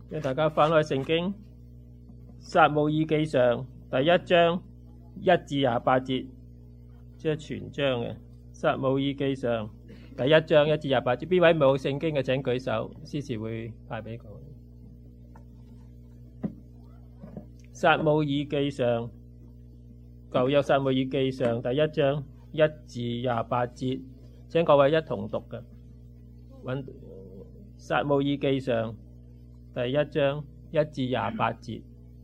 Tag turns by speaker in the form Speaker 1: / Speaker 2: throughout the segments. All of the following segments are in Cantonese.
Speaker 1: 請大家翻開聖經，撒母耳記上第1章1至28節，即係全章嘅。撒母耳記上第1章1至28節，邊位冇聖經嘅請舉手，司事會派俾佢。撒母耳記上，舊約撒母耳記上第1章1至28節，請各位一同讀嘅。揾撒母耳記上第1章1至28節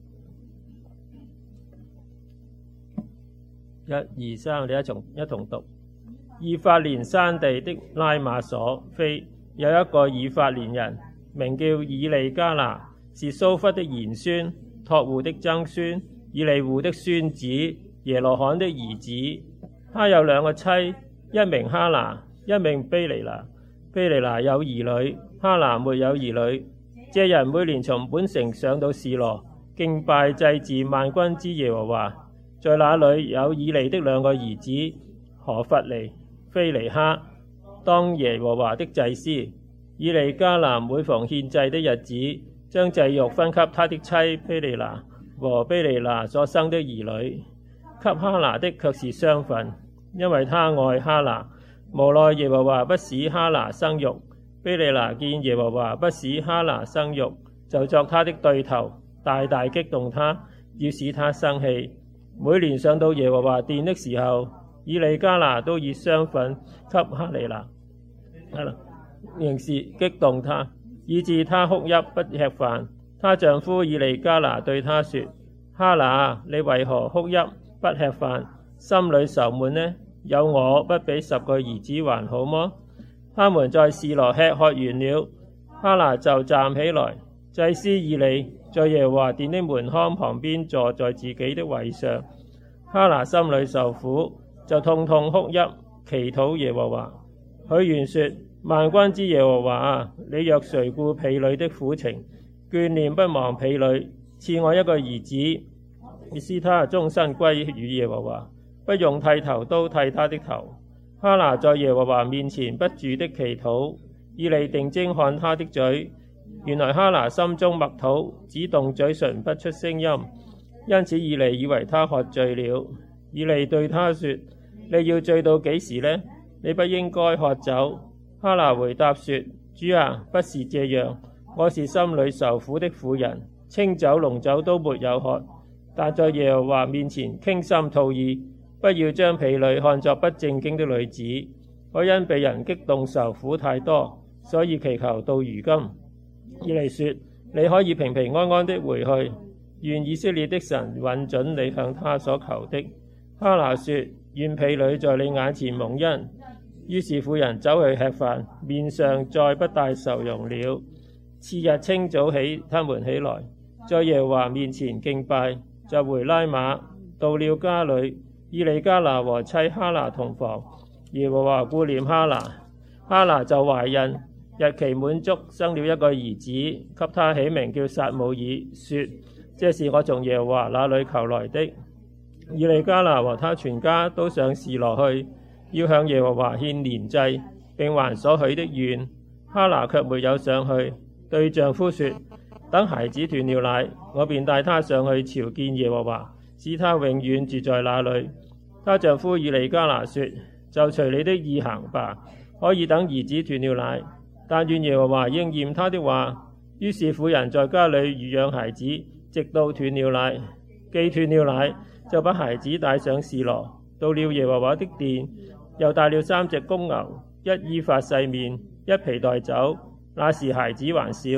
Speaker 1: ，1、2、3，我哋一同讀。以法蓮山地的拉馬所非有一個以法蓮人，名叫以利加拿，是蘇弗的賢孫，托戶的曾孫，以利戶的孫子，耶羅罕的兒子。他有2個妻，一名哈拿，一名卑尼拿。卑尼拿有兒女，哈拿沒有兒女。這人每年從本城上到示羅，敬拜祭祀萬軍之耶和華。在那裏有以利的2個兒子，何弗尼、非尼哈，當耶和華的祭司。以利加拿每逢獻祭的日子，將祭肉分給他的妻卑尼拿和卑尼拿所生的兒女，給哈拿的卻是雙份，因為他愛哈拿。無奈耶和華不使哈拿生育，卑尼拿見耶和華不使哈拿生育，就作他的對頭，大大激動他，要使他生氣。每年上到耶和華殿的時候，以利加拿都以雙份給哈尼拿，仍是激動他，以致他哭泣不吃飯。她丈夫以利加拿對他說：哈拿，你為何哭泣不吃飯，心裏愁悶呢？有我不比10個兒子還好麼？他們在示羅吃喝完了，哈拿就站起來。祭司以利在耶和華殿的門框旁邊坐在自己的位上。哈拿心裏受苦，就痛痛哭泣，祈禱耶和華。許願說：萬軍之耶和華啊，你若垂顧婢女的苦情，眷念不忘婢女，賜我一個兒子，使他終身歸於耶和華，不用剃頭刀剃他的頭。哈拿在耶和華面前不住的祈禱，以利定睛看他的嘴，原來哈拿心中默禱，只動嘴唇不出聲音，因此以利以為他喝醉了。以利對他說：你要醉到幾時呢？你不應該喝酒。哈拿回答說：主啊，不是這樣，我是心裏受苦的婦人，清酒濃酒都沒有喝，但在耶和華面前傾心吐意，不要將婢女看作不正經的女子。我因被人激動受苦太多，所以祈求到如今。以利說：你可以平平安安的回去，願以色列的神允准你向他所求的。哈拿說：願婢女在你眼前蒙恩。於是婦人走去吃飯，面上再不帶愁容了。次日清早起，他們起來，在耶和華面前敬拜，就回拉馬。到了家裏，以利加拿和妻哈拿同房。耶和華顧念哈拿，哈拿就懷孕，日期滿足，生了一個兒子，給他起名叫撒母耳，說：這是我從耶和華那裏求來的。以利加拿和他全家都上示羅去，要向耶和華獻年祭，並還所許的願。哈拿卻沒有上去，對丈夫說：等孩子斷了奶，我便帶他上去朝見耶和華，使他永遠住在那裏。她丈夫以利加拿說：就隨你的意行吧，可以等兒子斷了奶，但願耶和華應驗他的話。於是婦人在家裏乳養孩子，直到斷了奶。既斷了奶，就把孩子帶上示羅，到了耶和華的殿，又帶了3隻公牛，一伊法細麵，一皮袋酒。那時孩子還小，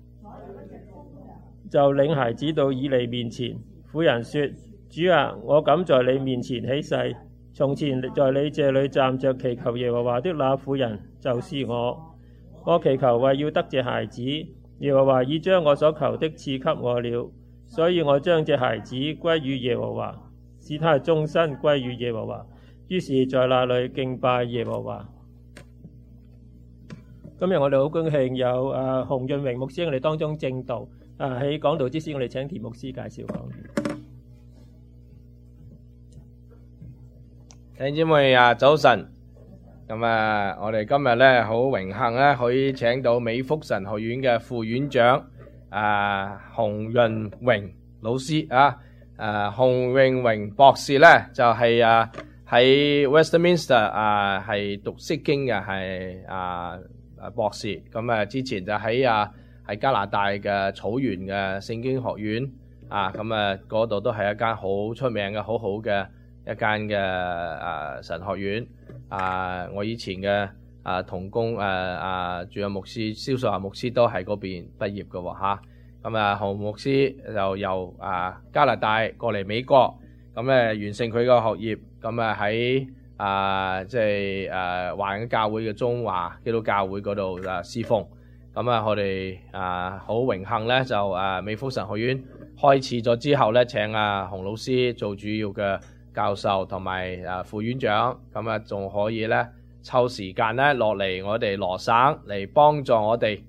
Speaker 1: 就領孩子到以利面前。婦人說：主啊，我敢在你面前起誓，從前在你這裏站着祈求耶和華的那婦人就是我。我祈求為要得這孩子，耶和華已將我所求的賜給我了，所以我將這孩子歸於耶和華，使他終身歸於耶和華。於是，在那裏敬拜耶和華。今日我哋好高興有洪潤榮牧師喺我哋當中證道。喺講道之前，我哋請田牧師介紹講。
Speaker 2: 弟兄姊妹早晨。咁我哋今日咧好榮幸咧，可以請到美福神學院嘅副院長洪潤榮老師啊，洪潤榮博士咧就係喺 Westminster 係讀釋經嘅，係博士。咁之前就喺加拿大嘅草原嘅聖經學院咁嗰度都係一間好出名嘅好好嘅一間嘅神學院。我以前嘅同工主任牧師蕭素華牧師都喺嗰邊畢業嘅喎。咁洪牧師就由加拿大過嚟美國，咁完成佢嘅學業，咁喺即係華人教會嘅中華基督教會嗰度侍奉。咁我哋好榮幸咧，就美孚神學院開始咗之後咧，請洪老師做主要嘅教授同埋副院長，咁仲可以咧抽時間咧落嚟我哋羅省嚟幫助我哋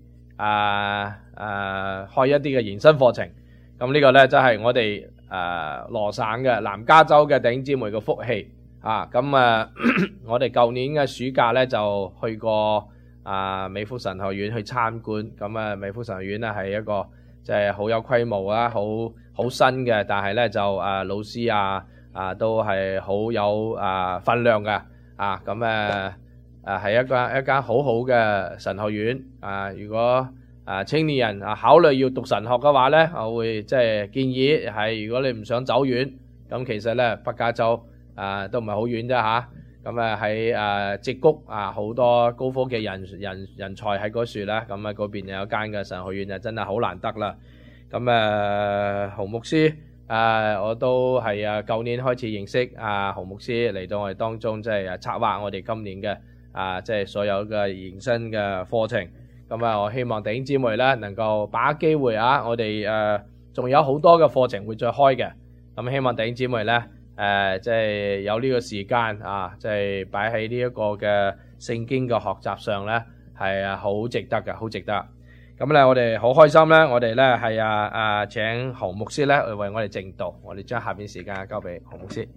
Speaker 2: 開一啲嘅延伸課程。咁呢個咧真係我哋羅省嘅南加州嘅弟兄姊妹嘅福氣咁我哋舊年嘅暑假咧就去過美孚神學院去參觀。咁美孚神學院咧係一個即係好有規模好新嘅，但係咧就老師都係好有分量嘅咁係一間好好嘅神學院。如果青年人考慮要讀神學嘅話咧，我會即係建議係，如果你唔想走遠，咁其實咧北加州都唔係好遠啫咁喺矽谷好多高科技人才喺嗰處咧，咁嗰邊有一間嘅神學院就真係好難得啦。咁洪牧師我都係舊年開始認識洪牧師，嚟到我哋當中，即係策劃我哋今年嘅即係所有嘅延伸嘅課程。咁我希望弟兄姊妹咧能夠把握機會我哋仲有好多嘅課程會再開嘅。咁希望弟兄姊妹咧即係有呢個時間即係擺喺呢一個嘅聖經嘅學習上咧，係好值得嘅，好值得。咁咧我哋好開心咧，我哋咧係請洪牧師咧為我哋證道。我哋將下邊時間交俾洪牧師。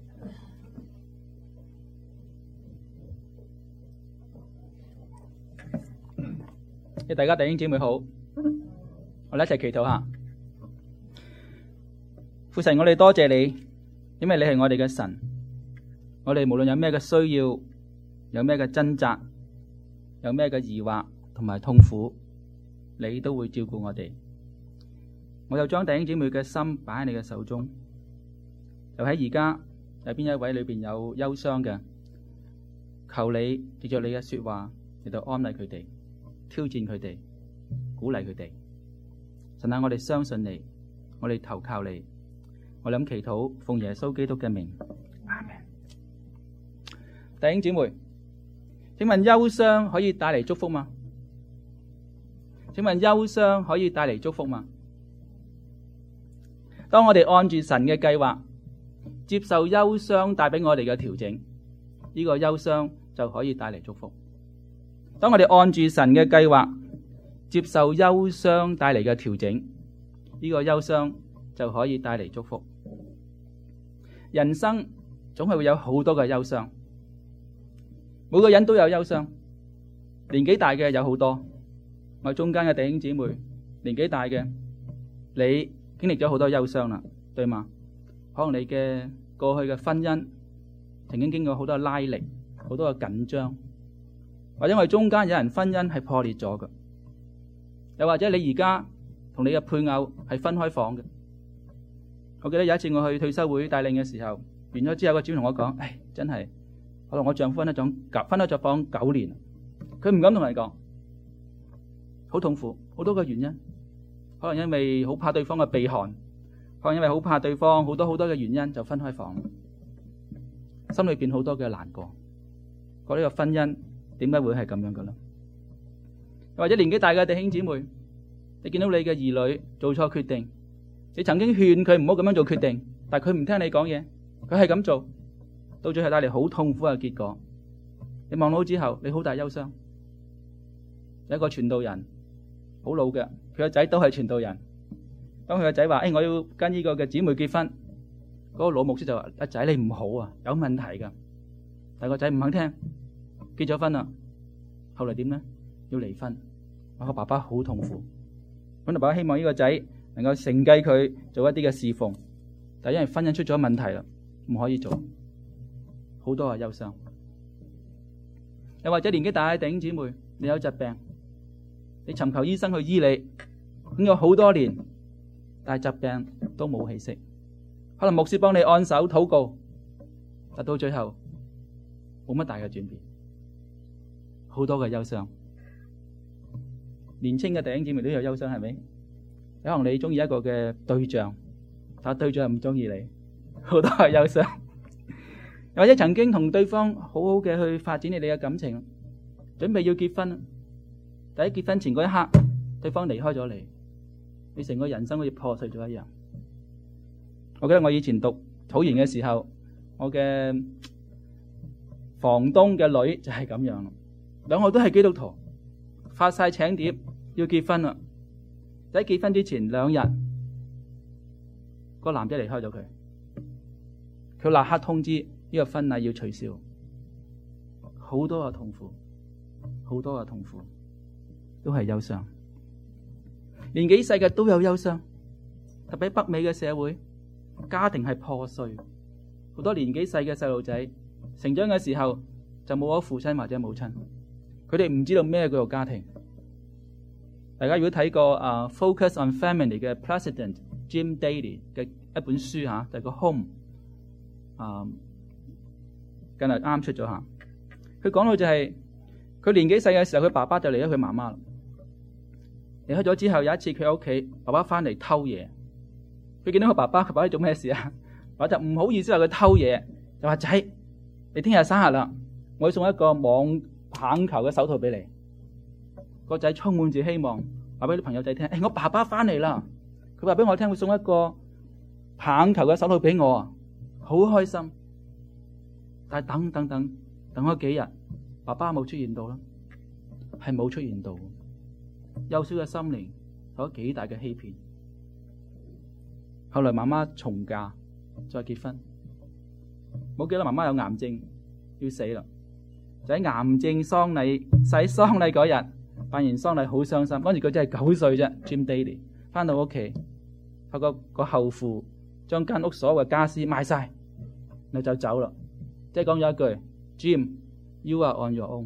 Speaker 3: 大家弟兄姊妹好，我哋一齊祈禱下。父神，我哋多謝你，因為你係我哋嘅神。我哋無論有咩嘅需要，有咩嘅掙扎，有咩嘅疑惑同埋痛苦，你都會照顧我哋。我又將弟兄姊妹嘅心擺喺你嘅手中。就喺而家有邊一位裏邊有憂傷嘅，求你藉着你嘅說話嚟到安慰佢哋，挑戰佢哋，鼓勵佢哋。神啊，我哋相信你，我哋投靠你。我哋咁祈禱，奉耶穌基督嘅名，阿們。弟兄姊妹，請問憂傷可以帶嚟祝福嗎？請問憂傷可以帶嚟祝福嗎？當我哋按住神嘅計劃，接受憂傷帶俾我哋嘅調整，呢個憂傷就可以帶嚟祝福。當我哋按住神嘅計劃，接受憂傷帶嚟嘅調整，呢個憂傷就可以帶嚟祝福。人生總係會有好多嘅憂傷，每個人都有憂傷。年紀大嘅有好多，我中間嘅弟兄姊妹，年紀大嘅，你經歷咗好多憂傷啦，對嗎？可能你嘅過去嘅婚姻曾經經過好多拉力，好多嘅緊張，或者我哋中間有人婚姻係破裂咗嘅，又或者你而家同你嘅配偶係分開房嘅。我記得有一次我去退休會帶領嘅時候，完咗之後個主任同我講：唉，真係可能我丈夫分咗房9年，佢唔敢同你講，好痛苦，好多個原因，可能因為好怕對方嘅避寒，可能因為好怕對方好多嘅原因就分開房，心裏邊好多嘅難過，覺得呢個婚姻點解會係咁樣嘅呢？或者年紀大嘅弟兄姊妹，你見到你嘅兒女做錯決定，你曾經勸佢唔好咁樣做決定，但係佢唔聽你講嘢，佢係咁做，到最後帶嚟好痛苦嘅結果。你望到之後，你好大憂傷。有一個傳道人，好老嘅，佢個仔都係傳道人。當佢個仔話：我要跟呢個嘅姊妹結婚，嗰個老牧師就話：阿仔你唔好啊，有問題噶。但係個仔唔肯聽，結咗婚啦。後來點呢？要離婚。我個爸爸好痛苦， 本來爸爸希望呢個仔能夠承繼佢做一啲嘅侍奉，但因為婚姻出咗問題啦，唔可以做，好多係憂傷。又或者年紀大嘅弟兄姊妹，你有疾病，你尋求醫生去醫你，咁有好多年，但係疾病都冇起色，可能牧師幫你按手禱告，但到最後冇乜大嘅轉變，好多嘅憂傷。年輕嘅弟兄姊妹都有憂傷，係咪？可能你中意一個嘅對象，但係對象唔中意你，好多係憂傷。又或者曾經同對方好好嘅去發展你哋嘅感情，準備要結婚，但喺結婚前嗰一刻，對方離開咗你，你成個人生好似破碎咗一樣。我記得我以前讀草研嘅時候，我嘅房東嘅女就係咁樣，兩個都係基督徒，發晒請帖要結婚啦。喺結婚之前2日，個男仔離開咗佢，佢立刻通知呢個婚禮要取消，好多嘅痛苦，好多嘅痛苦，都係憂傷。年紀細嘅都有憂傷，特別喺北美嘅社會，家庭係破碎，好多年紀細嘅細路仔成長嘅時候就冇咗父親或者母親，佢哋唔知道咩叫做家庭。大家如果睇過Focus on Family 嘅 President Jim Daly 嘅一本書嚇，就係個 Home 近日啱出咗嚇。佢講到就係佢年紀細嘅時候，佢爸爸就離咗佢媽媽啦。離開咗之後，有一次佢喺屋企，爸爸翻嚟偷嘢。佢見到佢爸爸，佢爸爸做咩事啊？爸爸就唔好意思話佢偷嘢，就話仔，你聽日生日啦，我要送一個網棒球嘅手套俾你。個仔充滿住希望，話俾啲朋友仔聽：我爸爸翻嚟啦！佢話俾我聽會送一個棒球嘅手套俾我啊，好開心。但係等咗幾日，爸爸冇出現到啦，係冇出現到。幼小嘅心靈受咗幾大嘅欺騙。後來媽媽重嫁再結婚，冇幾耐媽媽有癌症要死啦，就喺癌症喪禮洗喪禮嗰日。辦完喪禮好傷心，嗰時佢真係9歲啫。Jim Daly 翻到屋企，發覺個後父將間屋所有嘅家私賣晒，然後就走啦。即係講咗一句 ：Jim, you are on your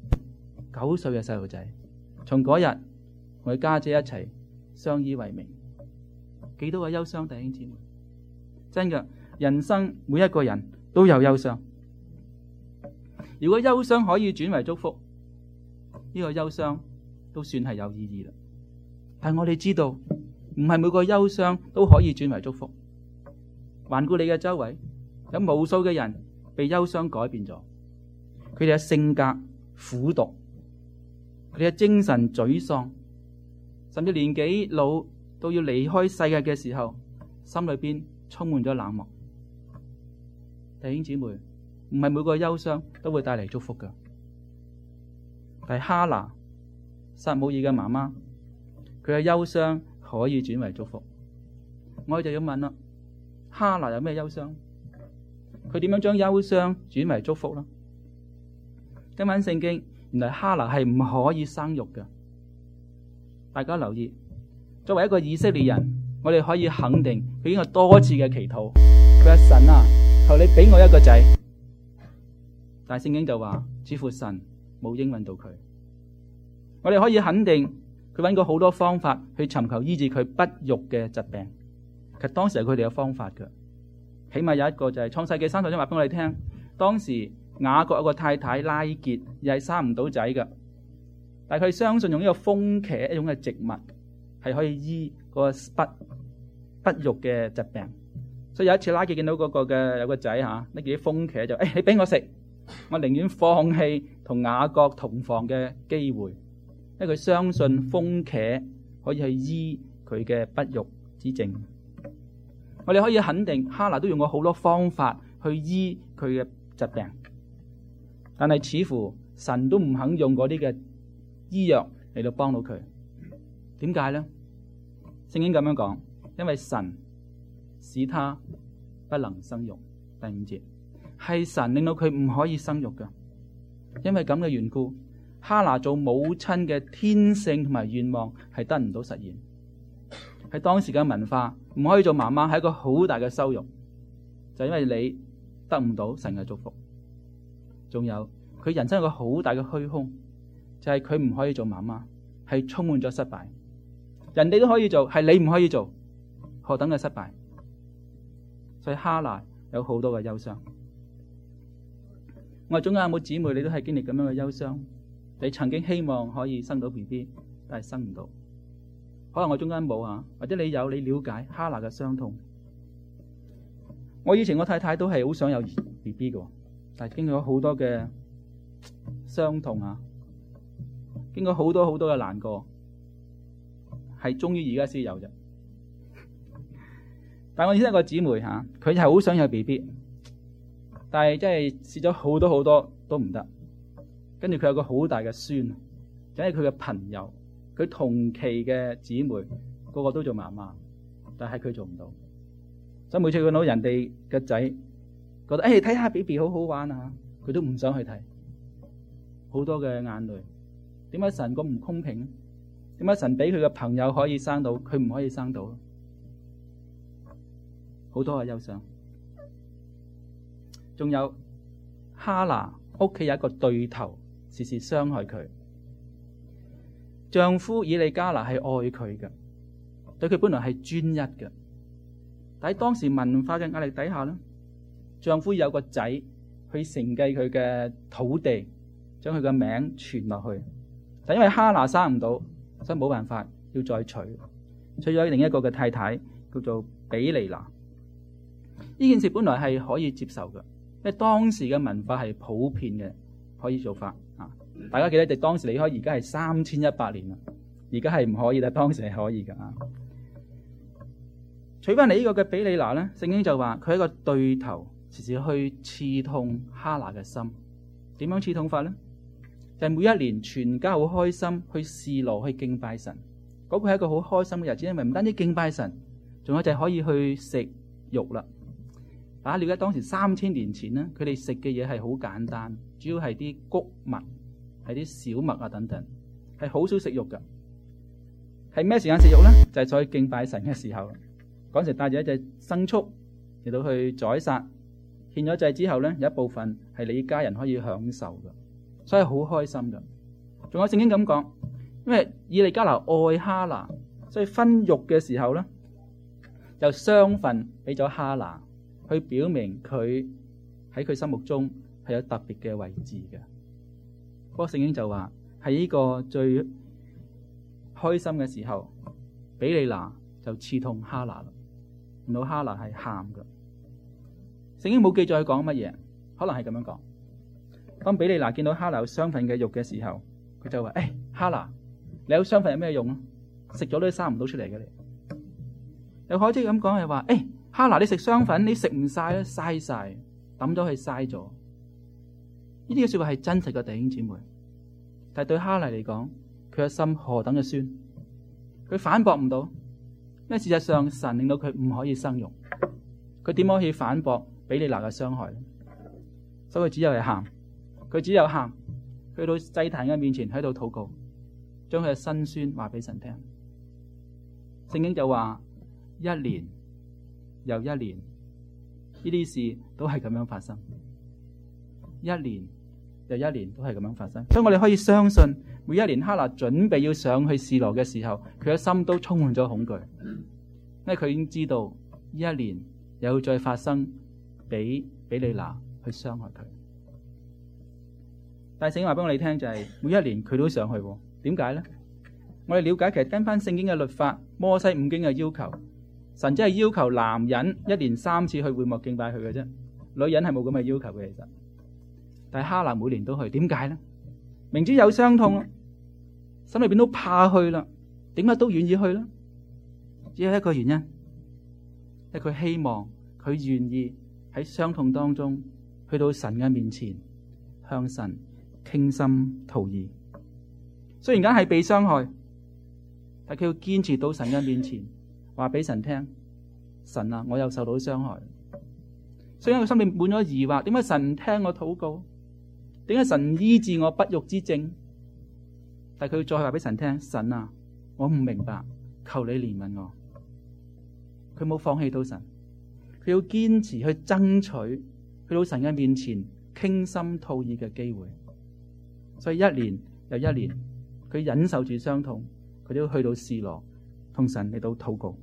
Speaker 3: own。9歲嘅細路仔，從嗰日同佢家姐一齊相依為命，幾多個憂傷弟兄姊妹？真嘅，人生每一個人都有憂傷。如果憂傷可以轉為祝福，呢個憂傷都算係有意義啦。但係我哋知道，唔係每個憂傷都可以轉為祝福。環顧你嘅周圍，有無數嘅人被憂傷改變咗，佢哋嘅性格苦毒，佢哋嘅精神沮喪，甚至年紀老到要離開世界嘅時候，心裏邊充滿咗冷漠。弟兄姊妹，唔係每個憂傷都會帶嚟祝福㗎。但係哈拿撒母耳嘅媽媽，佢嘅憂傷可以轉為祝福。我哋就要問啦，哈拿有咩憂傷？佢點樣將憂傷轉為祝福呢？今晚聖經原來哈拿係唔可以生育嘅。大家留意，作為一個以色列人，我哋可以肯定佢已經有多次嘅祈禱，佢話神啊，求你俾我一個仔。但係聖經就話，似乎神冇應允到佢。我哋可以肯定佢揾過好多方法去尋求醫治佢不育嘅疾病。其實當時係佢哋有方法嘅，起碼有一個就係創世記3章話俾我哋聽，當時雅各有個太太拉結，又係生唔到仔嘅，但係佢相信用呢個風茄一種嘅植物係可以醫個不育嘅疾病。所以有一次拉結見到嗰個嘅有個仔嚇，拎住啲風茄就你俾我食，我寧願放棄同雅各同房嘅機會。因為佢相信風茄可以去醫佢嘅不育之症。我哋可以肯定哈拿都用過好多方法去醫佢嘅疾病，但係似乎神都唔肯用嗰啲嘅醫藥嚟到幫到佢。點解呢？聖經咁樣講，因為神使他不能生育。第5節係神令到佢唔可以生育嘅，因為咁嘅緣故，哈拿做母親嘅天性同埋願望係得唔到實現。 喺當時嘅文化，唔可以做媽媽係一個好大嘅羞辱，就因為你得唔到神嘅祝福。仲有佢人生有個好大嘅虛空，就係佢唔可以做媽媽，係充滿咗失敗。人哋都可以做，係你唔可以做，何等嘅失敗！所以哈拿有好多嘅憂傷。我哋中間有冇姊妹你都係經歷咁樣嘅憂傷？你曾經希望可以生到 BB， 但係生唔到。可能我中間冇啊，或者你有，你了解哈拿嘅傷痛。我以前我太太都係好想有 BB 嘅，但係經過好多嘅傷痛啊，經過好多嘅難過，係終於而家先有啫。但我以前一個姊妹吓，佢係好想有 BB， 但係真係試咗好多都唔得。跟住佢有個好大嘅孫，就係佢嘅朋友，佢同期嘅姊妹個個都做媽媽，但係佢做唔到。所以每次見到人哋嘅仔，覺得睇下 BB 好好玩啊，佢都唔想去睇，好多嘅眼淚。點解神咁唔公平？點解神俾佢嘅朋友可以生到，佢唔可以生到？好多嘅憂傷。仲有哈拿屋企有一個對頭，時時傷害佢。丈夫以利加拿係愛佢嘅，對佢本來係專一嘅。但喺當時文化嘅壓力底下咧，丈夫有個仔去承繼佢嘅土地，將佢嘅名傳落去。但因為哈拿生唔到，所以冇辦法要再娶咗另一個嘅太太，叫做比利拿。呢件事本來係可以接受嘅，因為當時嘅文化係普遍嘅，可以做法啊。大家記得，當時離開而家係3100年啦，而家係唔可以，但當時係可以噶啊。取翻嚟呢個嘅比利拿咧，聖經就話佢係一個對頭，時時去刺痛哈拿嘅心。點樣刺痛法咧？就係每一年全家好開心去示羅去敬拜神，嗰個係一個好開心嘅日子，因為唔單止敬拜神，仲有就係可以去食肉啦。大家了解當時3000年前咧，佢哋食嘅嘢係好簡單，主要係啲穀物，係啲小麥啊等等，係好少食肉噶。係咩時間食肉咧？就係在敬拜神嘅時候。嗰時帶住一隻牲畜嚟到去宰殺，獻咗祭之後咧，有一部分係你家人可以享受噶，所以好開心噶。仲有聖經咁講，因為以利加拿愛哈拿，所以分肉嘅時候咧，就雙份俾咗哈拿，去表明佢喺佢心目中係有特別嘅位置嘅。不過聖經就話喺呢個最開心嘅時候，比利拿就刺痛哈拿啦。見到哈拿係喊嘅，聖經冇記載佢講乜嘢，可能係咁樣講。當比利拿見到哈拿有雙份嘅肉嘅時候，佢就話：哈拿，你有雙份有咩用啊？食咗都生唔到出嚟嘅你。又可以咁講係話：哈拿，你食雙份，你食唔晒咧，嘥晒，抌咗佢嘥咗。呢啲嘅說話係真實嘅，弟兄姊妹。但係對哈拿嚟講，佢嘅心何等嘅酸，佢反駁唔到。因為事實上神令到佢唔可以生育，佢點可以反駁比利拿嘅傷害呢？所以佢只有係喊，佢只有喊，去到祭壇嘅面前喺度禱告，將佢嘅辛酸話俾神聽。聖經就話一年又一年，呢啲事都係咁樣發生，一年又一年都係咁樣發生。所以我哋可以相信，每一年哈拿準備要上去示羅嘅時候，佢嘅心都充滿咗恐懼，因為佢已經知道呢一年又會再發生俾比利拿去傷害佢。但係聖經話俾我哋聽就係每一年佢都上去，點解呢？我哋了解其實跟翻聖經嘅律法，摩西五經嘅要求，神只係要求男人一年3次去會幕敬拜佢嘅啫，女人係冇咁嘅要求嘅。其實，但係哈拿每年都去，點解呢？明知有傷痛，心裏邊都怕去啦，點解都願意去呢？只有一個原因，因為佢希望佢願意喺傷痛當中去到神嘅面前，向神傾心吐意。雖然梗係被傷害，但佢要堅持到神嘅面前，話俾神聽：神啊，我又受到傷害。雖然佢心裏滿咗疑惑，點解神唔聽我禱告？點解神醫治我不育之症？但係佢再話俾神聽：神啊，我唔明白， 求你憐憫我。佢冇放棄到神，佢要堅持去爭取去到神嘅面前傾心吐意嘅機會。所以一年又一年，佢忍受住傷痛，佢都要去到示羅同神嚟到禱告。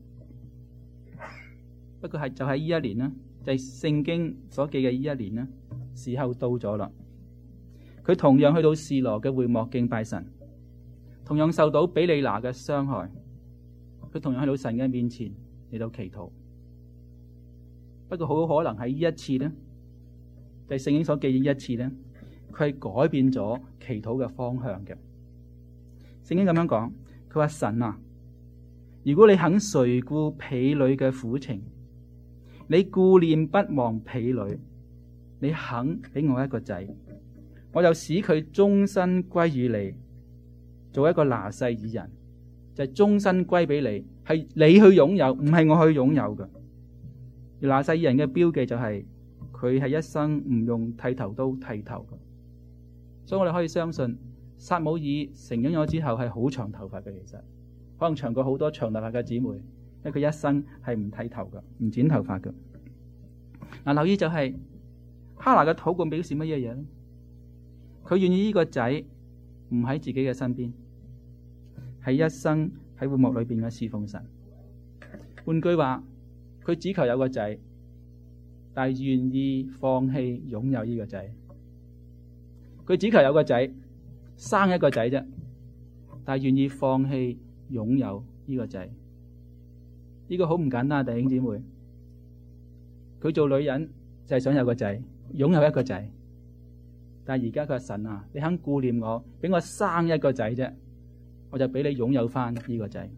Speaker 3: 不過就喺呢一年啦，就係聖經所記嘅呢一年啦，時候到咗啦。佢同樣去到示羅嘅會幕敬拜神，同樣受到比利拿嘅傷害，佢同樣去到神嘅面前嚟到祈禱。不過好可能喺呢一次呢，就係聖經所記嘅呢一次呢，佢係改變咗祈禱嘅方向嘅。聖經咁樣講，佢話神啊，如果你肯垂顧婢女嘅苦情，你顧念不忘婢女，你肯俾我一個仔，我就使佢終身歸於你，做一個拿細耳人，就係終身歸俾你，係你去擁有，唔係我去擁有嘅。而拿細耳人嘅標記就係佢係一生唔用剃頭刀剃頭嘅，所以我哋可以相信撒母耳成長咗之後係好長頭髮嘅，其實可能長過好多長頭髮嘅姊妹。因為佢一生係唔剃頭嘅，唔剪頭髮嘅。嗱，留意就係哈拿嘅禱告表示乜嘢嘢咧？佢願意呢個仔唔喺自己嘅身邊，係一生喺會幕裏邊嘅侍奉神。換句話，佢只求有個仔，但係願意放棄擁有呢個仔。佢只求有個仔，生一個仔啫，但係願意放棄擁有呢個仔。呢個好唔簡單，弟兄姊妹。佢做女人就係想有個仔，擁有一個仔。但係而家佢話神啊，你肯顧念我，俾我生一個仔啫，我就俾你擁有翻呢個仔。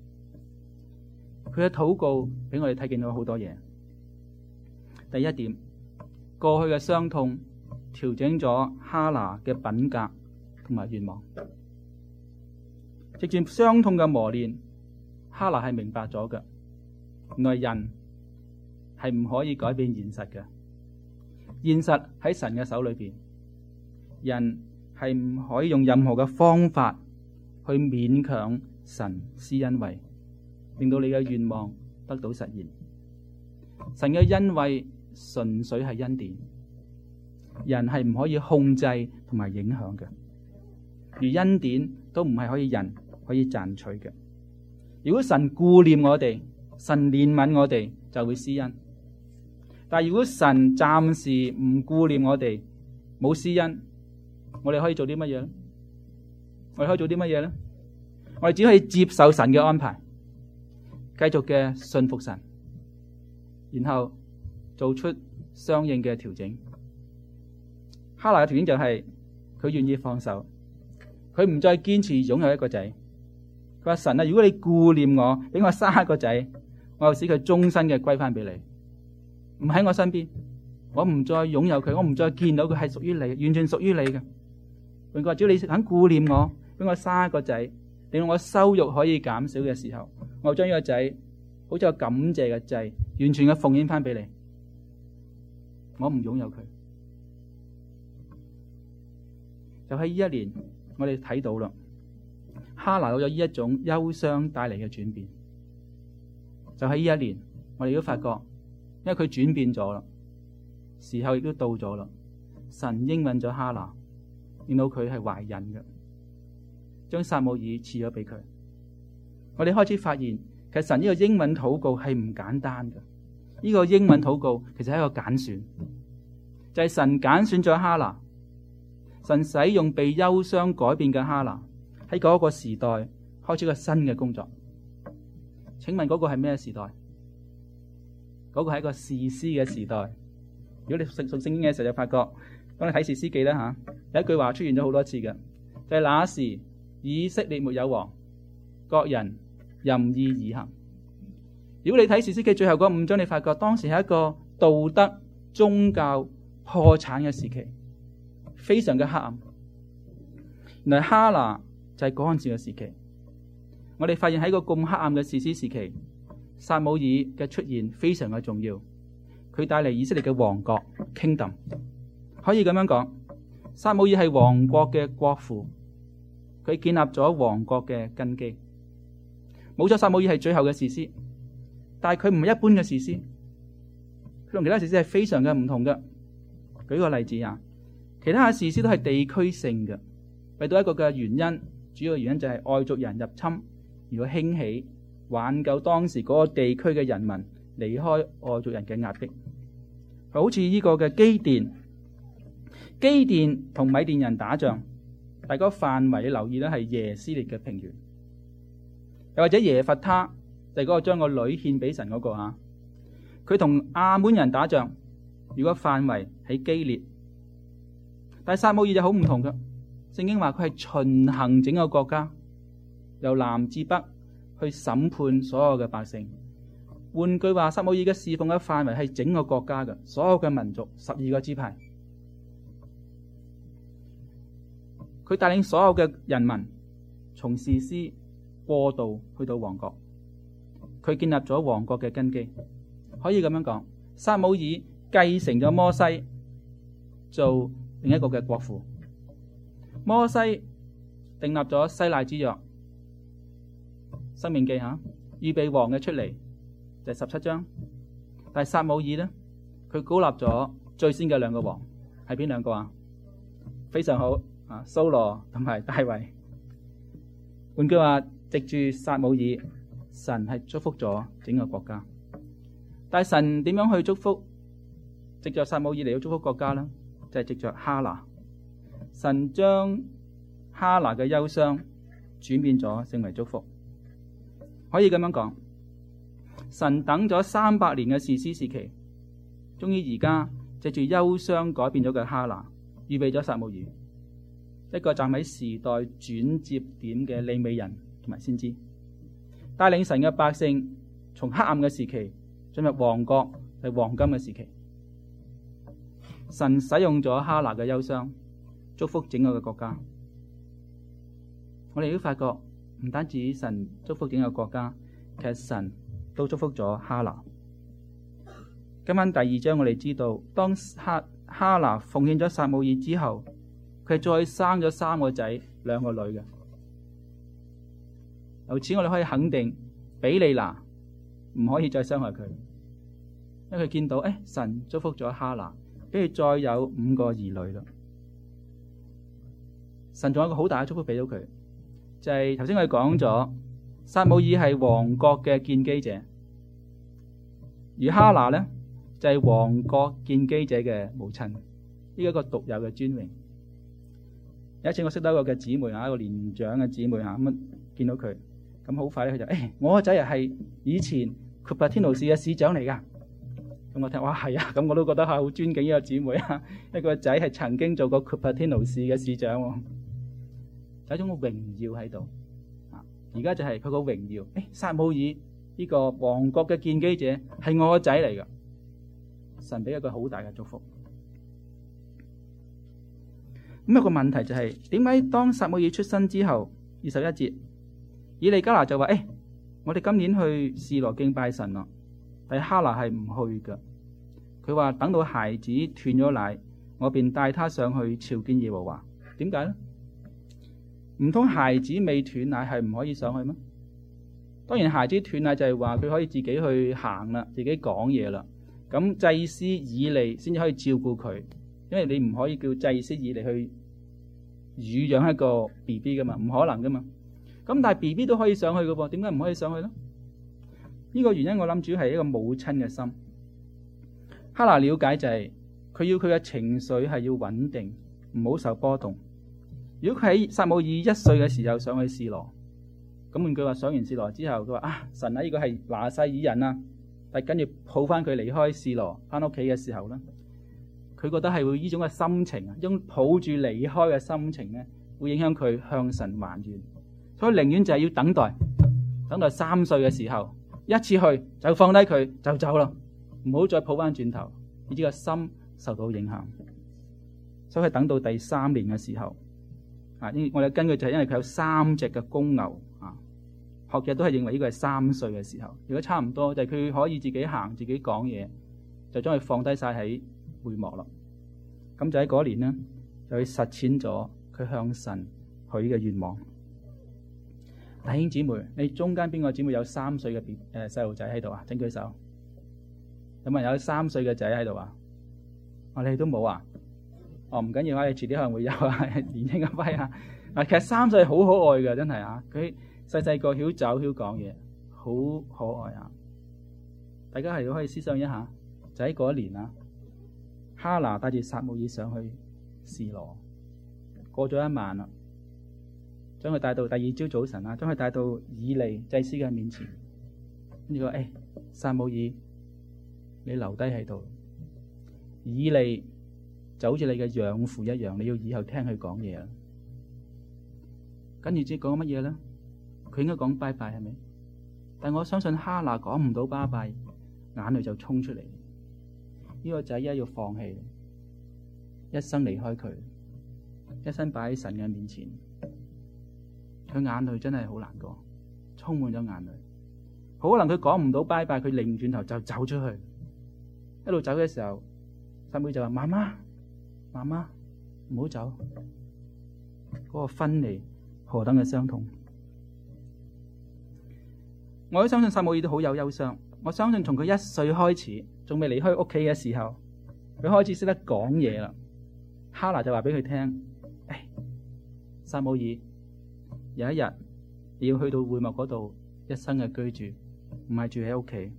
Speaker 3: 佢嘅禱告俾我哋睇見到好多嘢。第一點，過去嘅傷痛調整咗哈拿嘅品格同埋願望。藉住傷痛嘅磨練，哈拿係明白咗嘅。原來人係唔可以改變現實嘅，現實喺神嘅手裏邊，人係唔可以用任何嘅方法去勉強神施恩惠，令到你嘅願望得到實現。神嘅恩惠純粹係恩典，人係唔可以控制同埋影響嘅，而恩典都唔係可以人可以賺取嘅。如果神顧念我哋，神憐憫我哋，就會施恩。但係如果神暫時唔顧念我哋，冇施恩，我哋可以做啲乜嘢咧？我哋可以做啲乜嘢咧？我哋只可以接受神嘅安排，繼續嘅信服神，然後做出相應嘅調整。哈拿嘅條件就係佢願意放手，佢唔再堅持擁有一個仔。佢話神啊，如果你顧念我，俾我生一個仔，我又使佢終身嘅歸翻俾你，唔喺我身邊，我唔再擁有佢，我唔再見到佢係屬於你，完全屬於你嘅。換句話，只要你肯顧念我，俾我生一個仔，令到我收入可以減少嘅時候，我將呢個仔好似個感謝嘅祭，完全嘅奉獻翻俾你。我唔擁有佢。就喺呢一年，我哋睇到啦，哈拿有咗呢一種憂傷帶嚟嘅轉變。就喺呢一年，我哋都發覺，因為佢轉變咗啦，時候亦都到咗啦。神應允咗哈拿，令到佢係懷孕嘅，將撒母耳賜咗俾佢。我哋開始發現，其實神呢個應允禱告係唔簡單嘅。呢個應允禱告其實係一個揀選，就係神揀選咗哈拿，神使用被憂傷改變嘅哈拿喺嗰個時代開始一個新嘅工作。請問嗰個係咩時代？嗰個係一個士師嘅時代。如果你讀聖經嘅時候就發覺，當你睇士師記啦吓，有一句話出現咗好多次嘅，就係那時以色列沒有王，各人任意而行。如果你睇士師記最後嗰5章，你發覺當時係一個道德宗教破產嘅時期，非常嘅黑暗。原來哈拿就係嗰陣時嘅時期。我哋發現喺個咁黑暗嘅士師時期，撒母耳嘅出現非常嘅重要。佢帶嚟以色列嘅王國 kingdom， 可以咁樣講，撒母耳係王國嘅國父，佢建立咗王國嘅根基。 冇錯，撒母耳係最後嘅士師，但係佢唔係一般嘅士師，佢同其他士師係非常嘅唔同嘅。舉個例子啊，其他嘅士師都係地區性嘅，為到一個嘅原因，主要嘅原因就係外族人入侵，如果興起挽救當時嗰個地區嘅人民離開外族人嘅壓迫。好似呢個嘅基甸同米甸人打仗，大家範圍留意咧係耶斯列嘅平原，又或者耶弗他，就係嗰個將個女獻俾神嗰個啊，佢同亞捫人打仗，如果範圍喺基列，但係撒母耳就好唔同嘅。聖經話佢係巡行整個國家，由南至北去審判所有嘅百姓。換句話，撒母耳嘅侍奉嘅範圍係整個國家嘅，所有嘅民族12個支派，佢帶領所有嘅人民從士師過渡去到王國，佢建立咗王國嘅根基。可以咁樣講，撒母耳繼承咗摩西做另一個嘅國父。摩西訂立咗西乃之約，申命記下預備王嘅出嚟就係17章。但係撒母耳呢，佢膏立咗最先嘅2個王，係邊2個啊？非常好啊，掃羅同埋大衛。換句話，藉住撒母耳，神係祝福咗整個國家。但係神點樣去祝福？藉着撒母耳嚟到祝福國家呢？就係藉着哈拿。神將哈拿嘅憂傷轉變咗成為祝福。可以咁樣講，神等咗300年嘅士師時期，終於而家藉住憂傷改變咗嘅哈拿，預備咗撒母耳，一個站喺時代轉接點嘅利未人同埋先知，帶領神嘅百姓從黑暗嘅時期進入王國，係黃金嘅時期。神使用咗哈拿嘅憂傷，祝福整個嘅國家。我哋都發覺，唔單止神祝福整個國家，其實神都祝福咗哈拿。今晚第2章我哋知道，當哈拿奉獻咗撒母耳之後，佢再生咗3個仔2個女嘅。由此我哋可以肯定，比利拿唔可以再傷害佢，因為佢見到神祝福咗哈拿，跟住再有5個兒女啦。神仲有一個好大嘅祝福俾到佢，就係頭先我哋講咗，撒母耳係王國嘅建基者，而哈拿呢就係王國建基者嘅母親，呢一個獨有嘅尊榮。有一次我識得一個嘅姊妹啊，一個年長嘅姊妹啊，咁見到佢，咁好快咧，佢就我個仔係以前庫珀天奴士嘅市長嚟噶。咁我聽，哇係啊，咁我都覺得係好尊敬呢個姊妹啊，因為個仔係曾經做過庫珀天奴士嘅市長喎。有一種榮耀喺度，而家就係佢個榮耀。撒母耳呢個王國嘅建基者係我個仔嚟噶，神俾一個好大嘅祝福。咁有個問題就係，點解當撒母耳出生之後，21節，以利加拿就話：我哋今年去示羅敬拜神咯，但係哈拿係唔去噶。佢話等到孩子斷咗奶，我便帶他上去朝見耶和華。點解呢？唔通孩子未斷奶係唔可以上去咩？當然孩子斷奶就係話佢可以自己去行啦，自己講嘢啦。咁祭司以利先至可以照顧佢，因為你唔可以叫祭司以利去乳養一個 BB 噶嘛，唔可能噶嘛。咁但係 BB 都可以上去噶噃，點解唔可以上去呢？呢個原因我諗主要係一個母親嘅心。哈拿了解就係佢要佢嘅情緒係要穩定，唔好受波動。如果佢喺撒母耳1歲嘅時候上去示羅，咁換句話上完示羅之後，佢話神啊，呢個係拿細耳人啊，但跟住抱翻佢離開示羅翻屋企嘅時候咧，佢覺得係會呢種嘅心情啊，呢種抱住離開嘅心情咧，會影響佢向神還願，所以寧願就係要等待3歲嘅時候，一次去就放低佢就走啦，唔好再抱翻轉頭，以致個心受到影響。所以等到第3年嘅時候。我哋根據就係因為佢有3隻嘅公牛啊，學者都係認為呢個係3歲嘅時候。如果差唔多，就係佢可以自己行、自己講嘢，就將佢放低晒喺會幕咯。咁就喺嗰年呢，就去實踐咗佢向神許嘅願望。 弟兄姊妹，你中間邊個姊妹有3歲嘅細路仔喺度啊？請舉手。有冇人有3歲嘅仔喺度啊？你哋都冇啊？唔緊要啊，你遲啲可能會有啊，年輕一批啊。其實3歲好可愛嘅，真係啊！佢細細個曉走曉講嘢，好可愛啊！大家係可以思想一下，就喺嗰一年啊，哈拿帶住撒母耳上去示羅，過咗一晚啦，將佢帶到第二朝早晨啊，將佢帶到以利祭司嘅面前，跟住話：撒母耳，你留低喺度，以利就好似你嘅養父一樣，你要以後聽佢講嘢啊！跟住知講乜嘢咧？佢應該講拜拜係咪？但我相信哈拿講唔到拜拜，眼淚就衝出嚟。呢個仔要放棄，一生離開佢，一生擺喺神嘅面前。佢眼淚真係好難過，充滿咗眼淚。可能佢講唔到拜拜，佢擰轉頭就走出去。一路走嘅時候，撒母耳就話：媽媽，媽媽，唔好走。嗰個分離何等嘅傷痛！我都相信撒母耳都好有憂傷。我相信從佢1歲開始，仲未離開屋企嘅時候，佢開始識得講嘢啦。哈拿就話俾佢聽：撒母耳，有一日你要去到會幕嗰度一生嘅居住，唔係住喺屋企。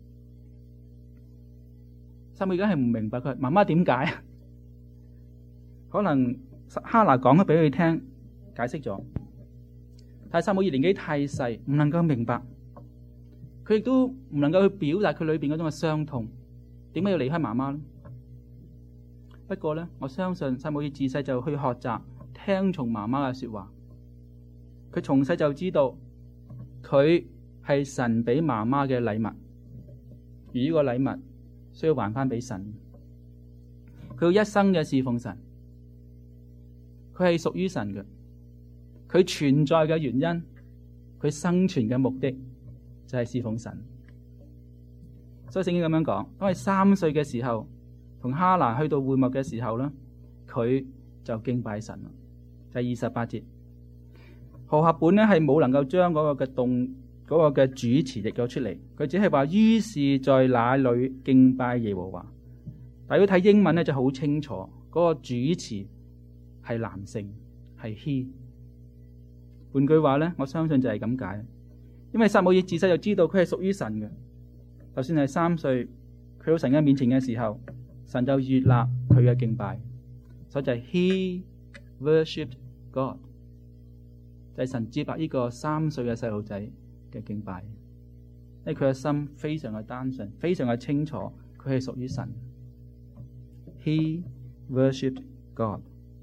Speaker 3: 撒母耳梗係唔明白佢媽媽點解？可能哈拿講咗俾佢聽，解釋咗。但係撒母耳年紀太細，唔能夠明白。佢亦都唔能夠去表達佢裏邊嗰種嘅傷痛。點解要離開媽媽呢？不過呢，我相信撒母耳自細就去學習聽從媽媽嘅說話。佢從細就知道佢係神俾媽媽嘅禮物，而呢個禮物需要還翻俾神。佢要一生嘅侍奉神，佢係屬於神嘅。佢存在嘅原因，佢生存嘅目的就係侍奉神。所以聖經咁樣講，當佢3歲嘅時候，同哈拿去到會幕嘅時候咧，佢就敬拜神啦。第28節，和合本咧係冇能夠將嗰個嘅主詞譯咗出嚟，佢只係話於是在那裏敬拜耶和華。但如果睇英文咧就好清楚，嗰個主詞係男性，係 he。換句話咧，我相信就係咁解。因為撒母耳自細就知道佢係屬於神嘅，就算係3歲，佢到神嘅面前嘅時候，神就悅納佢嘅敬拜，所以就係 he worshipped God， 就係神接納呢個3歲嘅細路仔嘅敬拜，因為佢嘅心非常嘅單純，非常嘅清楚，佢係屬於神。He worshipped God。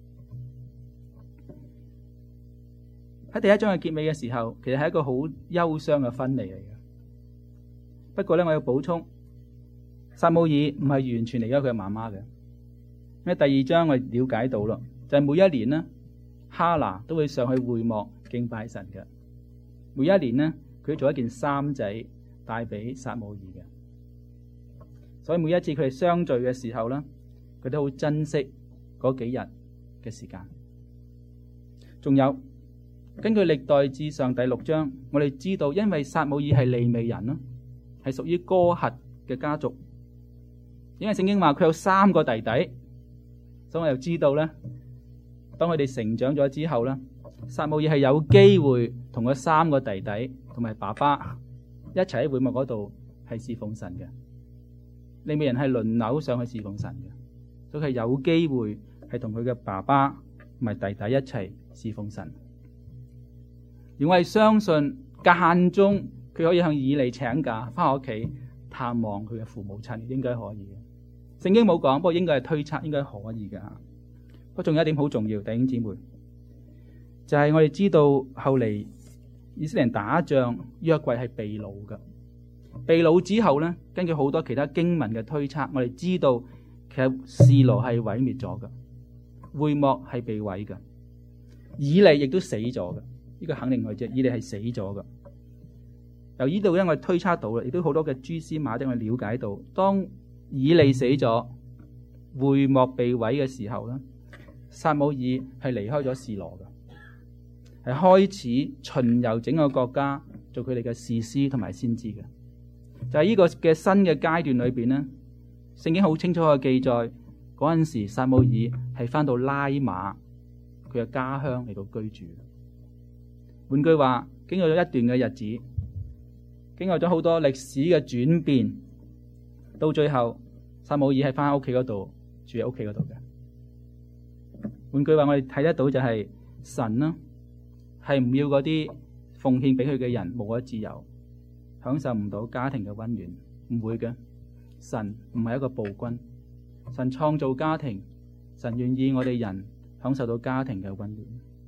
Speaker 3: 喺第1章嘅結尾嘅時候，其實係一個好憂傷嘅分離嚟嘅。不過咧，我要補充，撒母耳唔係完全離開佢嘅媽媽嘅。因為第2章我了解到咯，就係每一年呢，哈拿都會上去會幕敬拜神嘅。每一年呢，佢做一件衫仔帶俾撒母耳嘅。所以每一次佢哋相聚嘅時候呢，佢都好珍惜嗰幾日嘅時間。仲有，根據歷代志上第6章，我哋知道，因為撒母耳係利未人啦，係屬於哥轄嘅家族。因為聖經話佢有3個弟弟，所以我又知道咧，當佢哋成長咗之後咧，撒母耳係有機會同嗰3個弟弟同埋爸爸一齊喺會幕嗰度係侍奉神嘅。利未人係輪流上去侍奉神嘅，所以係有機會係同佢嘅爸爸同埋弟弟一齊侍奉神。而我係相信間中佢可以向以利請假翻屋企探望佢嘅父母親，應該可以嘅。聖經冇講，不過應該係推測應該可以嘅。不過仲有一點好重要，弟兄姊妹，就係我哋知道後嚟以色列人打仗，約櫃係被擄嘅。被擄之後呢，根據好多其他經文嘅推測，我哋知道其實示羅係毀滅咗嘅，會幕係被毀嘅，以利亦都死咗嘅。呢個肯定係啫，以利係死咗嘅。由呢度咧，我哋推測到啦，亦都好多嘅蛛絲馬跡，我哋了解到，當以利死咗，會幕被毀嘅時候咧，撒母耳係離開咗示羅嘅， 係開始巡遊整個國家，做佢哋嘅士師同埋先知嘅。就係呢個嘅新嘅階段裏邊呢，聖經好清楚嘅記載，嗰陣時撒母耳係翻到拉馬佢嘅家鄉嚟到居住。換句話，經過咗一段嘅日子，經過咗好多歷史嘅轉變，到最後撒母耳係翻屋企嗰度住喺屋企嗰度嘅。換句話，我哋睇得到就係神呢係唔要嗰啲奉獻俾佢嘅人冇咗自由，享受唔到家庭嘅溫暖，唔會嘅。神唔係一個暴君，神創造家庭，神願意我哋人享受到家庭嘅溫暖。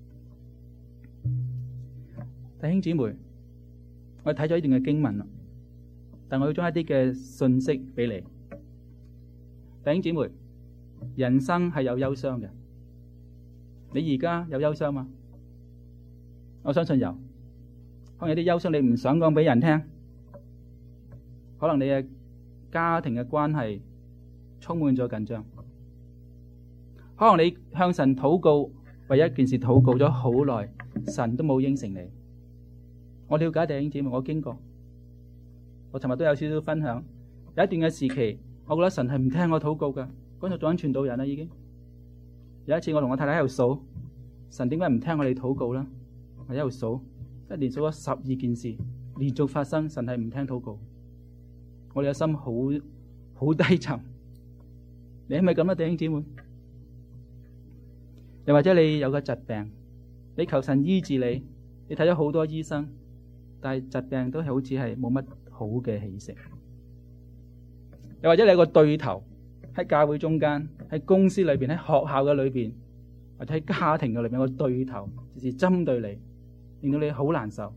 Speaker 3: 弟兄姊妹，我哋睇咗呢段嘅經文啦，但我要將一啲嘅信息俾你。弟兄姊妹，人生係有憂傷嘅，你而家有憂傷嗎？我相信有，可能有啲憂傷你唔想講俾人聽，可能你嘅家庭嘅關係充滿咗緊張，可能你向神禱告，為一件事禱告咗好耐，神都冇應承你。我了解弟兄姊妹，我經過，我尋日都有少少分享。有一段嘅時期，我覺得神係唔聽我禱告噶，嗰陣做緊傳道人啦已經。有一次我同我太太喺度數，神點解唔聽我哋禱告啦？我喺度數，一連數咗12件事，連續發生，神係唔聽禱告。我哋嘅心好低沉。你係咪咁啊，弟兄姊妹？又或者你有個疾病，你求神醫治你，你睇咗好多醫生，但係疾病都係好似係冇乜好嘅起色。又或者你有個對頭喺教會中間，喺公司裏邊，喺學校嘅裏邊，或者喺家庭嘅裏邊有個對頭，就是針對你，令到你好難受，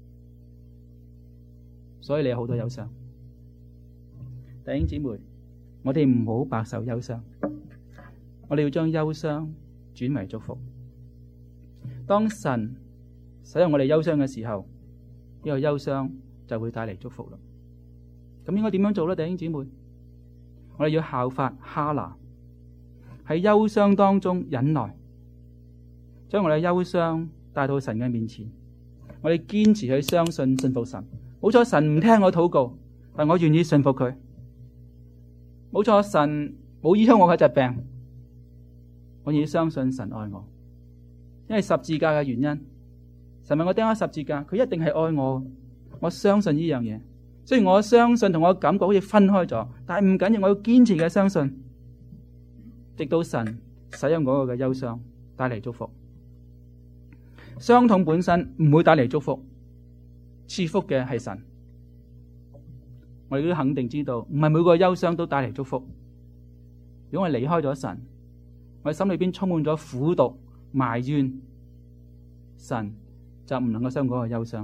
Speaker 3: 所以你有好多憂傷。弟兄姊妹，我哋唔好白受憂傷，我哋要將憂傷轉為祝福。當神使用我哋憂傷嘅時候，呢個憂傷就會帶嚟祝福啦。咁應該點樣做呢？弟兄姊妹，我哋要效法哈拿，喺憂傷當中忍耐，將我哋憂傷帶到神嘅面前。我哋堅持去相信、信服神。冇錯，神唔聽我禱告，但我願意信服佢。冇錯，神冇醫好我嘅疾病，我願意相信神愛我，因為十字架嘅原因。神問我釘喺十字架，佢一定係愛我。我相信呢樣嘢，雖然我相信同我感覺好似分開咗，但係唔緊要，我要堅持嘅相信，直到神使用嗰個嘅憂傷帶嚟祝福。傷痛本身唔會帶嚟祝福，賜福嘅係神。我哋都肯定知道，唔係每個憂傷都帶嚟祝福。如果我離開咗神，我哋心裏邊充滿咗苦毒、埋怨，神就唔能夠傷嗰個憂傷。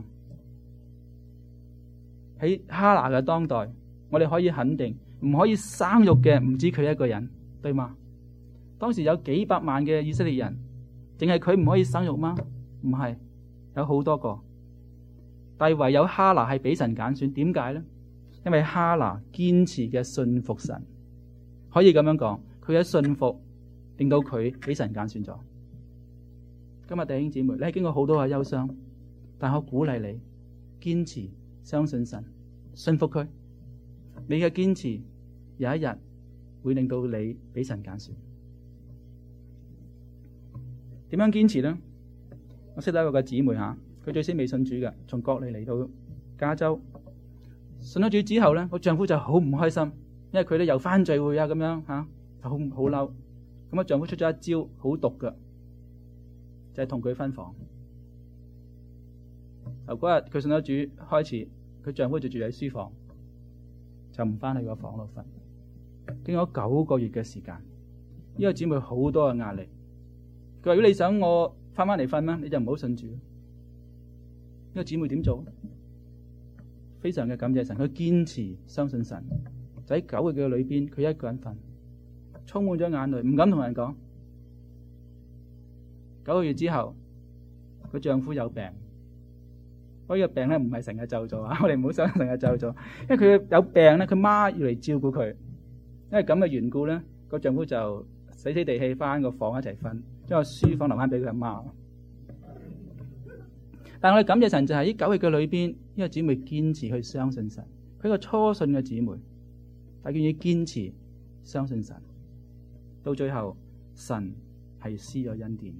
Speaker 3: 喺哈拿嘅當代，我哋可以肯定，唔可以生育嘅唔止佢一個人，對嗎？當時有幾百萬嘅以色列人，淨係佢唔可以生育嗎？唔係，有好多個，但係唯有哈拿係俾神揀選。點解呢？因為哈拿堅持嘅信服神，可以咁樣講，佢嘅信服令到佢俾神揀選咗。今日弟兄姊妹，你係經過好多嘅憂傷，但我鼓勵你堅持相信神，信服佢。你嘅堅持有一日會令到你俾神揀選。點樣堅持呢？我識得一個姊妹吓，佢最先未信主嘅，從國內嚟到加州。信咗主之後咧，我丈夫就好唔開心，因為佢咧又翻聚會啊，咁樣吓，就好嬲。咁啊，丈夫出咗一招好毒嘅，就係同佢分房。由嗰日佢信咗主開始，佢丈夫就住喺書房，就唔翻去個房度瞓。經過9個月嘅時間，呢個姊妹好多嘅壓力。佢話：如果你想我翻嚟瞓咩，你就唔好信主。呢個姊妹點做？非常嘅感謝神，佢堅持相信神。就喺9個月嘅裏邊，佢一個人瞓，充滿咗眼淚，唔敢同人講。9個月之後，佢丈夫有病。嗰個病咧唔係神嘅咒詛啊！我哋唔好想神嘅咒詛，因為佢有病咧，佢媽要嚟照顧佢。因為咁嘅緣故咧，個丈夫就死死地氣翻個房一齊瞓，將個書房留翻俾佢阿媽。 但我哋感謝神就係喺9個月嘅裏邊，呢個姊妹堅持去相信神，佢個初信嘅姊妹，但願意堅持相信神，到最後神係施咗恩典。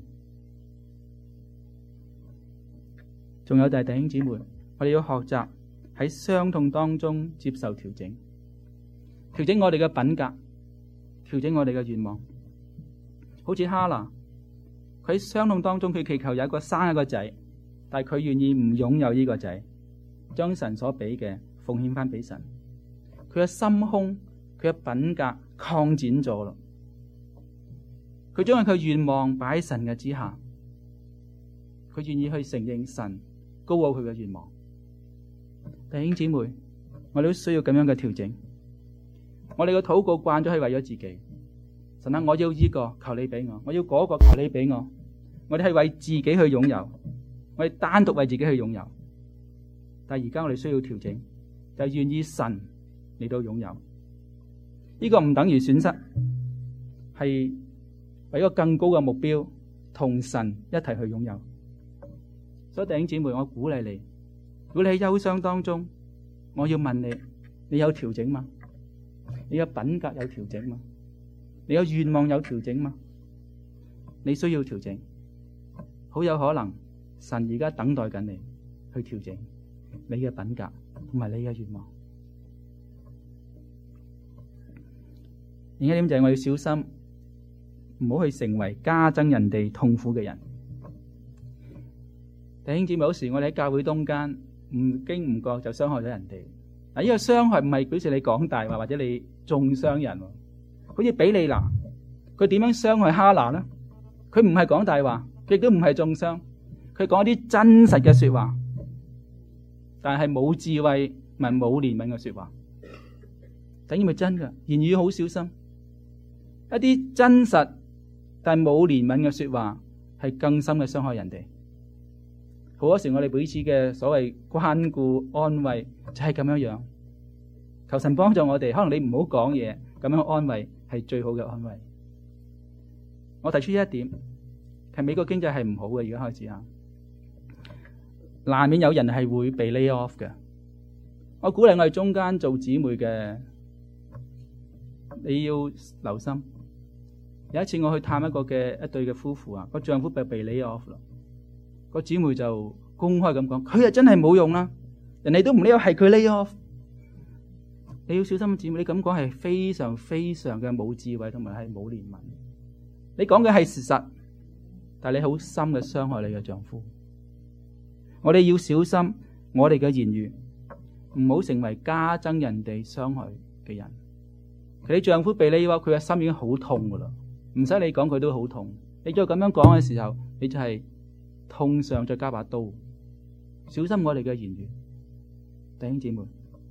Speaker 3: 仲有弟兄姊妹，我哋要學習喺傷痛當中接受調整，調整我哋嘅品格，調整我哋嘅願望。好似哈拿，佢喺傷痛當中，佢祈求有一個生一個仔，但係佢願意唔擁有呢個仔，將神所俾嘅奉獻翻俾神。佢嘅心胸，佢嘅品格擴展咗咯。佢將佢願望擺喺神嘅之下，佢願意去承認神高過佢嘅願望。弟兄姊妹，我哋都需要咁樣嘅調整。我哋嘅禱告慣咗係為咗自己，神啊，我要呢個，求你俾我；我要嗰個，求你俾我。我哋係為自己去擁有，我哋單獨為自己去擁有。但係而家我哋需要調整，就係願意神嚟到擁有。呢個唔等於損失，係為一個更高嘅目標，同神一齊去擁有。所以弟兄姊妹，我鼓勵你，如果你喺憂傷當中，我要問你，你有調整嗎？你嘅品格有調整嗎？你嘅願望有調整嗎？你需要調整，好有可能神而家等待緊你去調整你嘅品格同埋你嘅願望。另一點就係我要小心，唔好去成為加增人哋痛苦嘅人。弟兄姊妹，有時我哋喺教會中間唔經唔覺就傷害咗人哋。嗱，呢個傷害唔係表示你講大話或者你中傷人，好似比利拿，佢點樣傷害哈拿呢？佢唔係講大話，亦都唔係中傷，佢講一啲真實嘅說話，但係冇智慧同埋冇憐憫嘅說話。等於咪真噶？言語好小心，一啲真實但係冇憐憫嘅說話，係更深嘅傷害人哋。好多時我哋彼此嘅所謂關顧安慰就係咁樣樣，求神幫助我哋。可能你唔好講嘢，咁樣安慰係最好嘅安慰。我提出一點，係美國經濟係唔好嘅，而家開始啊，難免有人係會被 lay off 嘅。我鼓勵我哋中間做姊妹嘅，你要留心。有一次我去探一對嘅夫婦啊，個丈夫被 lay off 啦。個姊妹就公開咁講，佢係真係冇用啦，人哋都唔 lay off，係佢 lay off。你要小心，姊妹，你咁講係非常非常嘅冇智慧，同埋係冇憐憫。你講嘅係事實，但係你好深嘅傷害你嘅丈夫。我哋要小心我哋嘅言語，唔好成為加增人哋傷害嘅人。你丈夫被 lay off，佢嘅心已經好痛噶啦，唔使你講佢都好痛。你再咁樣講嘅時候，你就係痛上再加把刀。小心我哋嘅言語。弟兄姊妹，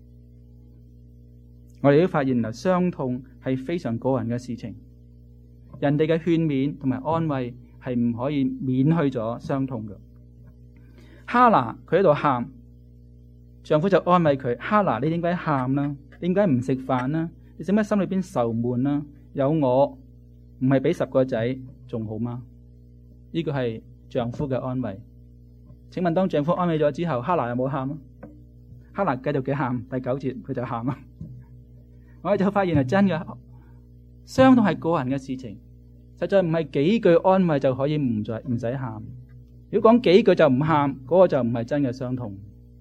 Speaker 3: 我哋都發現啦，傷痛係非常個人嘅事情，人哋嘅勸勉同埋安慰係唔可以免去咗傷痛嘅。哈拿佢喺度喊，丈夫就安慰佢：哈拿，你點解喊啦？點解唔食飯啦？你使乜心裏邊愁悶啦？有我唔係比10個仔仲好嗎？呢個係丈夫嘅安慰。請問當丈夫安慰咗之後，哈拿有冇喊啊？哈拿繼續嘅喊，第9節佢就喊啊！我哋就發現係真嘅，傷痛係個人嘅事情，實在唔係幾句安慰就可以唔使喊。如果講幾句就唔喊，嗰個就唔係真嘅傷痛。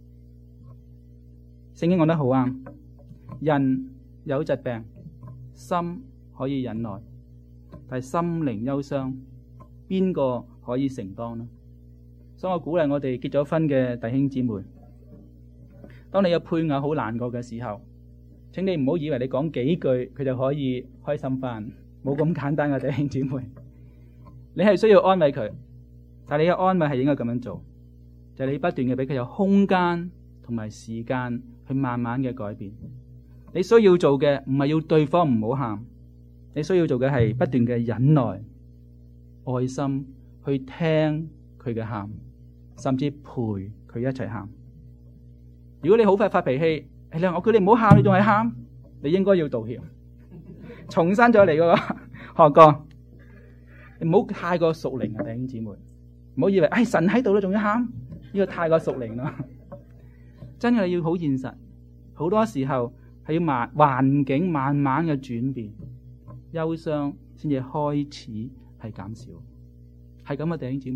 Speaker 3: 聖經講得好啱，人有疾病，心可以忍耐，但係心靈憂傷，邊個可以承當呢？所以我鼓勵我哋結咗婚嘅弟兄姊妹，當你嘅配偶好難過嘅時候，請你唔好以為你講幾句佢就可以開心翻，冇咁簡單嘅，弟兄姊妹。你係需要安慰佢，但係你嘅安慰係應該咁樣做，就係你不斷嘅俾佢有空間同埋時間去慢慢嘅改變。你需要做嘅唔係要對方唔好喊，你需要做嘅係不斷嘅忍耐、愛心去聽佢嘅喊，甚至陪佢一齊喊。如果你好快發脾氣，我叫你唔好喊，你仲係喊，你應該要道歉，重新再嚟嗰個學過。你唔好太過屬靈啊，弟兄姊妹，唔好以為神喺度啦，仲要喊， 呢個太過屬靈啦。真係要好現實，好多時候係要環境慢慢嘅轉變，憂傷先至開始係減少，係咁啊，弟兄姊妹。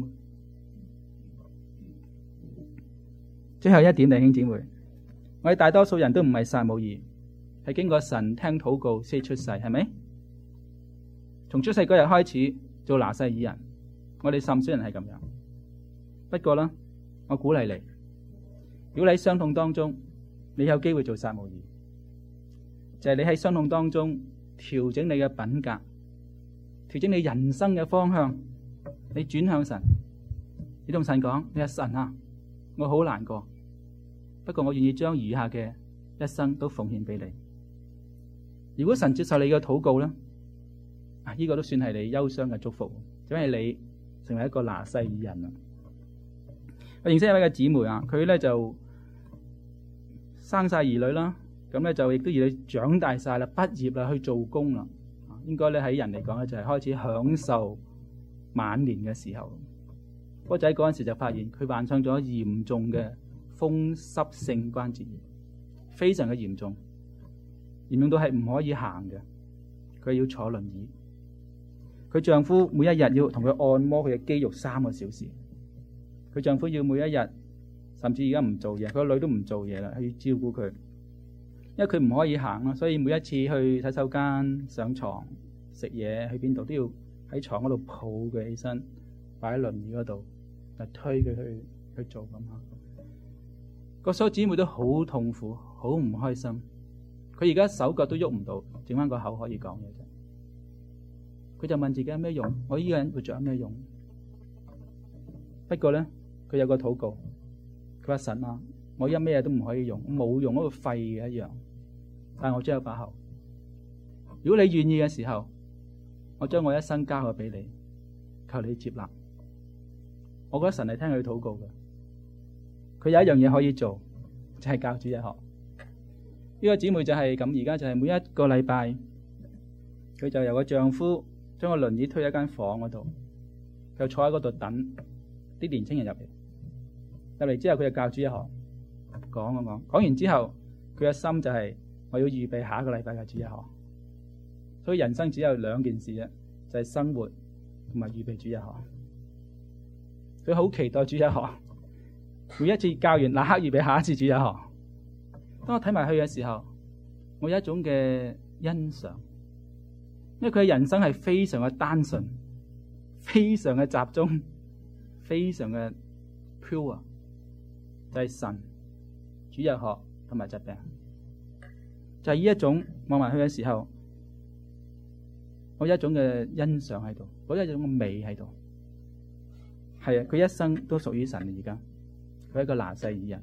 Speaker 3: 最後一點，弟兄姊妹，我哋大多數人都唔係撒母耳，係經過神聽禱告先出世，係咪？從出世嗰日開始做拿細耳人，我哋甚少人係咁樣。不過呢，我鼓勵你，如果你喺傷痛當中，你有機會做撒母耳，就係你喺傷痛當中調整你嘅品格，調整你人生嘅方向，你轉向神，你同神講：你話神啊，我好難過，不過我願意將餘下嘅一生都奉獻俾你。如果神接受你嘅禱告咧，呢個都算係你憂傷嘅祝福，因為你成為一個拿細耳人啦。我認識一位嘅姊妹啊，佢咧就生晒兒女啦，咁咧就亦都兒女長大晒啦，畢業啦，去做工啦，應該咧喺人嚟講咧就係開始享受晚年嘅時候。個仔嗰陣時就發現佢患上咗嚴重嘅風濕性關節炎，非常嘅嚴重，嚴重到係唔可以行嘅，佢要坐輪椅。佢丈夫每一日要同佢按摩佢嘅肌肉3個小時。佢丈夫要每一日，甚至而家唔做嘢，佢個女都唔做嘢啦，去照顧佢。因為佢唔可以行啦，所以每一次去洗手間、上床、食嘢、去邊度都要喺床嗰度抱佢起身，擺喺輪椅嗰度，就推佢去做咁啊。個嫂姊妹都好痛苦，好唔開心。佢而家手腳都喐唔到，剩翻個口可以講嘢啫。佢就問自己有咩用？我呢個人會仲有咩用？不過咧，佢有個禱告，佢話神啊，我一咩嘢都唔可以用，冇用，嗰個廢嘅一樣。但係我將有把口，如果你願意嘅時候，我將我一生交咗俾你，求你接納。我覺得神係聽佢禱告嘅。佢有一樣嘢可以做，就係教主日學。呢個姊妹就係咁，而家就係每一個禮拜，佢就由個丈夫將個輪椅推喺間房嗰度，就坐喺嗰度等啲年青人入嚟。入嚟之後，佢就教主日學，講完之後，佢嘅心就係我要預備下一個禮拜嘅主日學。所以人生只有2件事啫，就係生活同埋預備主日學。佢好期待主日學，每一次教完，立刻預備下一次主日學。當我睇埋佢嘅時候，我有一種嘅欣賞，因為佢嘅人生係非常嘅單純，非常嘅集中，非常嘅 pure， 就係神、主日學同埋疾病。就係呢一種望埋佢嘅時候，我有一種嘅欣賞喺度，嗰一種嘅美喺度。係啊，佢一生都屬於神。而家佢係一個拿細耳人。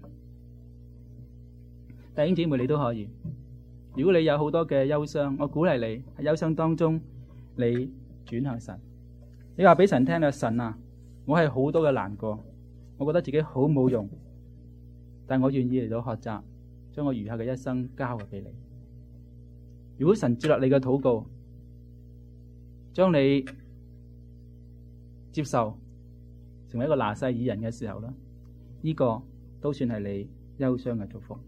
Speaker 3: 弟兄姊妹，你都可以。如果你有好多嘅憂傷，我鼓勵你喺憂傷當中，你轉向神。你話俾神聽啦，神啊，我係好多嘅難過，我覺得自己好冇用，但我願意嚟到學習，將我餘下嘅一生交俾你。如果神接納你嘅禱告，將你接受成為一個拿細耳人嘅時候咧，呢個都算係你憂傷嘅祝福。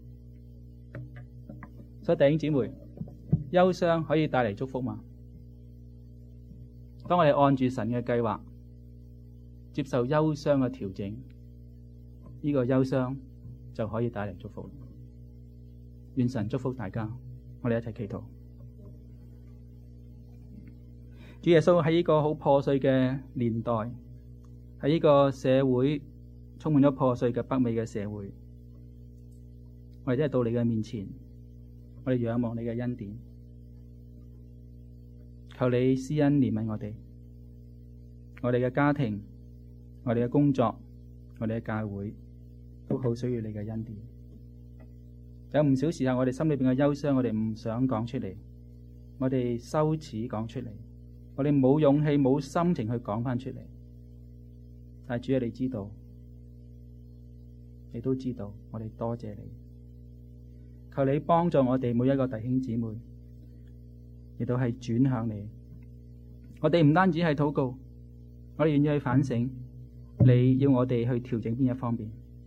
Speaker 3: 所以弟兄姊妹，憂傷可以帶嚟祝福嘛？當我哋按住神嘅計劃，接受憂傷嘅調整，呢個憂傷就可以帶嚟祝福。願神祝福大家，我哋一齊祈禱。主耶穌喺呢個好破碎嘅年代，喺呢個社會充滿咗破碎嘅北美嘅社會，我哋真係到你嘅面前，我哋仰望你嘅恩典，求你施恩憐憫我哋嘅家庭，我哋嘅工作，我哋嘅教會，都好需要你嘅恩典。有唔少時候，我哋心裏邊嘅憂傷，我哋唔想講出嚟，我哋羞恥講出嚟，我哋冇勇氣、冇心情去講翻出嚟。但係主啊，你知道，你都知道，我哋多謝你。求你幫助我哋每一個弟兄姊妹，亦都係轉向你。我哋唔單止係禱告，我哋願意去反省，你要我哋去調整邊一方面。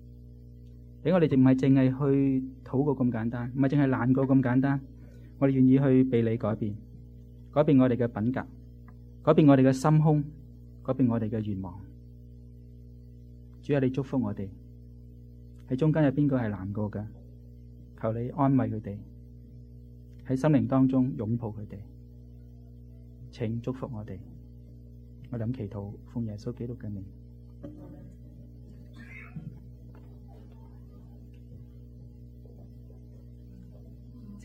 Speaker 3: 俾我哋唔係淨係去禱告咁簡單，唔係淨係難過咁簡單，我哋願意去被你改變，改變我哋嘅品格，改變我哋嘅心胸，改變我哋嘅願望。主啊，你祝福我哋。喺中間有邊個係難過嘅？求你安慰佢哋，喺心靈當中擁抱佢哋，請祝福我哋。我哋咁祈禱，奉耶穌基督嘅名。